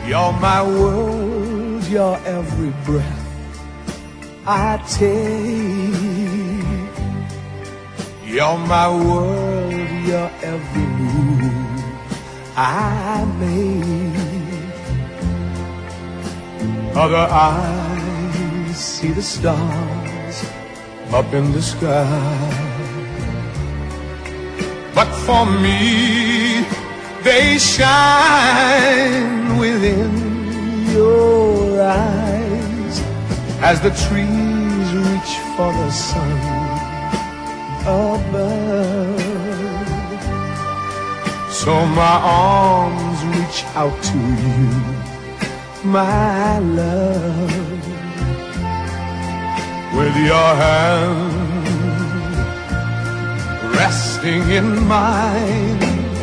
You're my world, your every breath I take. You're my world, your every move I make. Other eyes see the stars up in the sky, but for me they shine within your eyes as the trees reach for the sun above. So my arms reach out to you, my love, with your hand resting in mine.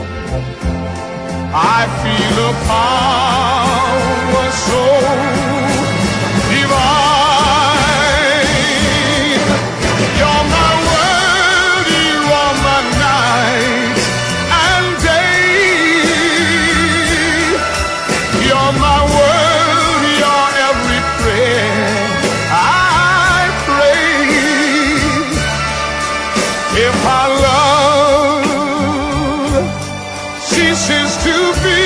I feel a power so divine. You're my world, you are my night and day. You're my world, your every prayer I pray. If our love ceases to be,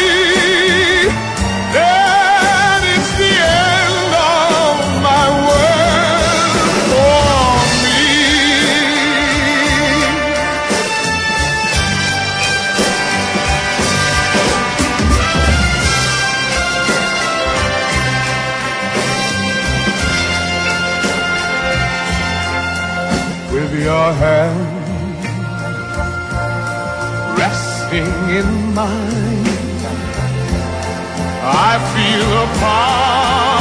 then it's the end of my world for me. With your hand resting in mine, I feel a power